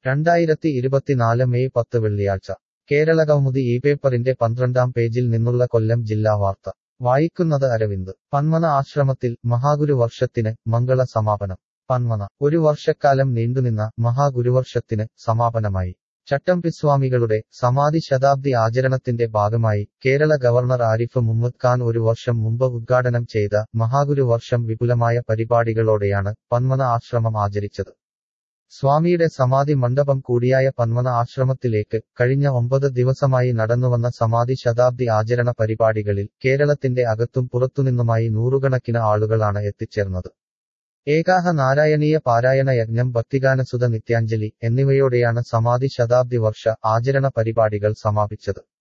2024 May 10 വെള്ളിയാഴ്ച കേരളകൗമുദി ഈ പേപ്പറിന്റെ 12-ാം പേജിൽ നിന്നുള്ള കൊല്ലം ജില്ലാ വാർത്ത വായിക്കുന്നത് അരവിന്ദ്. പന്മന ആശ്രമത്തിൽ മഹാഗുരുവർഷത്തിന് മംഗള സമാപനം. പന്മന. ഒരു വർഷക്കാലം നീണ്ടുനിന്ന മഹാഗുരുവർഷത്തിന് സമാപനമായി. ചട്ടമ്പിസ്വാമികളുടെ സമാധി ശതാബ്ദി ആചരണത്തിന്റെ ഭാഗമായി കേരള ഗവർണർ ആരിഫ് മുഹമ്മദ് ഖാൻ ഒരു വർഷം മുമ്പ് ഉദ്ഘാടനം ചെയ്ത മഹാഗുരുവർഷം വിപുലമായ പരിപാടികളോടെയാണ് പന്മന ആശ്രമം ആചരിച്ചത്. സ്വാമിയുടെ സമാധി മണ്ഡപം കൂടിയായ പന്മന ആശ്രമത്തിലേക്ക് കഴിഞ്ഞ 9 ദിവസമായി നടന്നുവന്ന സമാധി ശതാബ്ദി ആചരണ പരിപാടികളിൽ കേരളത്തിന്റെ അകത്തും പുറത്തുനിന്നുമായി നൂറുകണക്കിന് ആളുകളാണ് എത്തിച്ചേർന്നത്. ഏകാഹ നാരായണീയ പാരായണ യജ്ഞം, ഭക്തിഗാനസുധ, നിത്യാഞ്ജലി എന്നിവയോടെയാണ് സമാധി ശതാബ്ദി വർഷ ആചരണ പരിപാടികൾ സമാപിച്ചത്.